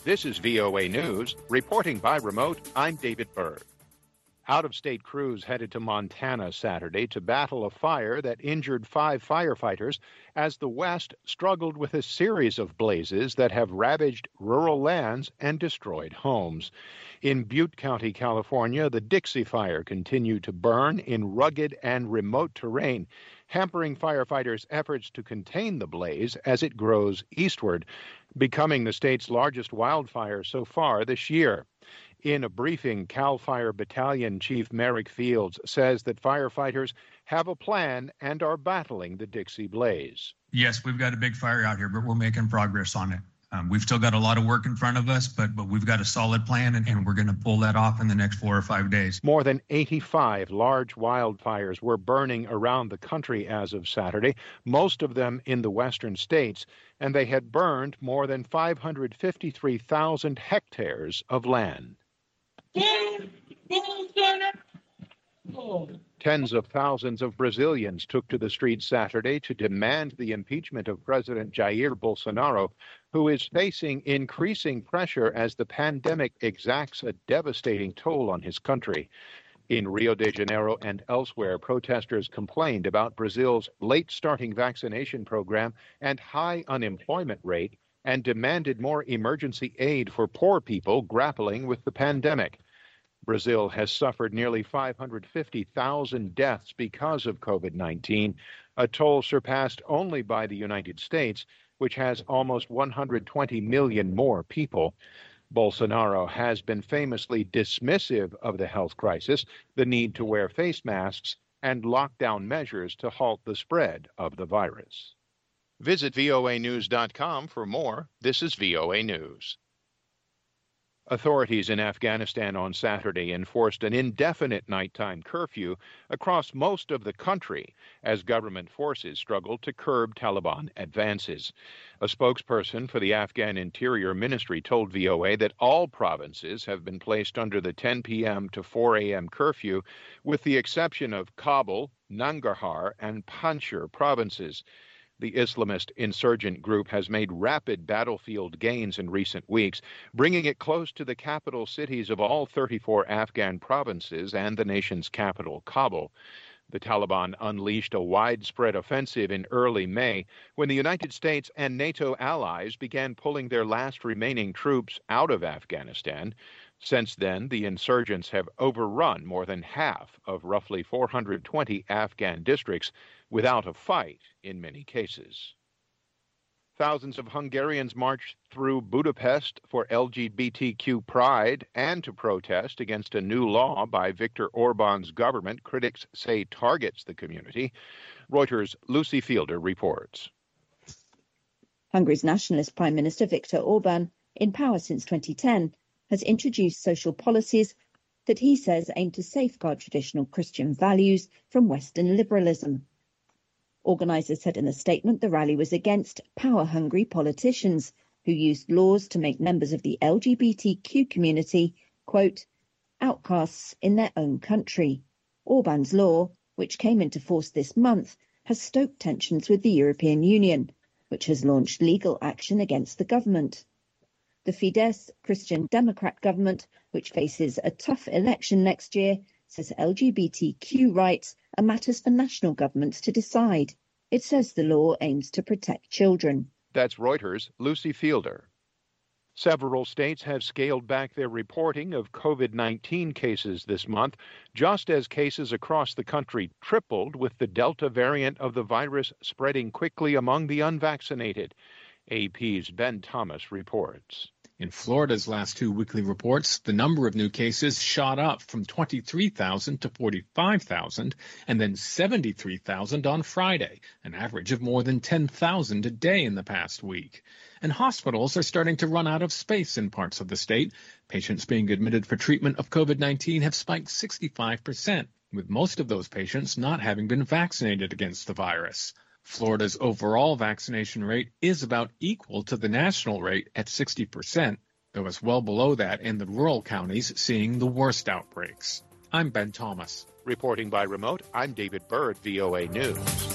This is VOA News. Reporting by remote, I'm David Byrd. Out-of-state crews headed to Montana Saturday to battle a fire that injured 5 firefighters as the West struggled with a series of blazes that have ravaged rural lands and destroyed homes. In Butte County, California, the Dixie Fire continued to burn in rugged and remote terrain, hampering firefighters' efforts to contain the blaze as it grows eastward, becoming the state's largest wildfire so far this year. In a briefing, CAL FIRE Battalion Chief Merrick Fields says that firefighters have a plan and are battling the Dixie blaze. Yes, we've got a big fire out here, but we're making progress on it. We've still got a lot of work in front of us, but we've got a solid plan, and we're going to pull that off in the next 4 or 5 days. More than 85 large wildfires were burning around the country as of Saturday, most of them in the western states, and they had burned more than 553,000 hectares of land. Tens of thousands of Brazilians took to the streets Saturday to demand the impeachment of President Jair Bolsonaro, who is facing increasing pressure as the pandemic exacts a devastating toll on his country. In Rio de Janeiro and elsewhere, protesters complained about Brazil's late-starting vaccination program and high unemployment rate and demanded more emergency aid for poor people grappling with the pandemic. Brazil has suffered nearly 550,000 deaths because of COVID-19, a toll surpassed only by the United States, which has almost 120 million more people. Bolsonaro has been famously dismissive of the health crisis, the need to wear face masks, and lockdown measures to halt the spread of the virus. Visit voanews.com for more. This is VOA News. Authorities in Afghanistan on Saturday enforced an indefinite nighttime curfew across most of the country as government forces struggled to curb Taliban advances. A spokesperson for the Afghan Interior Ministry told VOA that all provinces have been placed under the 10 p.m. to 4 a.m. curfew, with the exception of Kabul, Nangarhar, and Panjshir provinces. The Islamist insurgent group has made rapid battlefield gains in recent weeks, bringing it close to the capital cities of all 34 Afghan provinces and the nation's capital, Kabul. The Taliban unleashed a widespread offensive in early May when the United States and NATO allies began pulling their last remaining troops out of Afghanistan. Since then, the insurgents have overrun more than half of roughly 420 Afghan districts without a fight in many cases. Thousands of Hungarians marched through Budapest for LGBTQ pride and to protest against a new law by Viktor Orban's government critics say targets the community. Reuters' Lucy Fielder reports. Hungary's nationalist Prime Minister Viktor Orban, in power since 2010, has introduced social policies that he says aim to safeguard traditional Christian values from Western liberalism. Organisers said in a statement the rally was against power-hungry politicians who used laws to make members of the LGBTQ community, quote, outcasts in their own country. Orban's law, which came into force this month, has stoked tensions with the European Union, which has launched legal action against the government. The Fidesz Christian Democrat government, which faces a tough election next year, says LGBTQ rights are matters for national governments to decide. It says the law aims to protect children. That's Reuters' Lucy Fielder. Several states have scaled back their reporting of COVID-19 cases this month, just as cases across the country tripled with the Delta variant of the virus spreading quickly among the unvaccinated. AP's Ben Thomas reports. In Florida's last 2 weekly reports, the number of new cases shot up from 23,000 to 45,000 and then 73,000 on Friday, an average of more than 10,000 a day in the past week. And hospitals are starting to run out of space in parts of the state. Patients being admitted for treatment of COVID-19 have spiked 65%, with most of those patients not having been vaccinated against the virus. Florida's overall vaccination rate is about equal to the national rate at 60%, though it's well below that in the rural counties seeing the worst outbreaks. I'm Ben Thomas. Reporting by remote, I'm David Byrd, VOA News.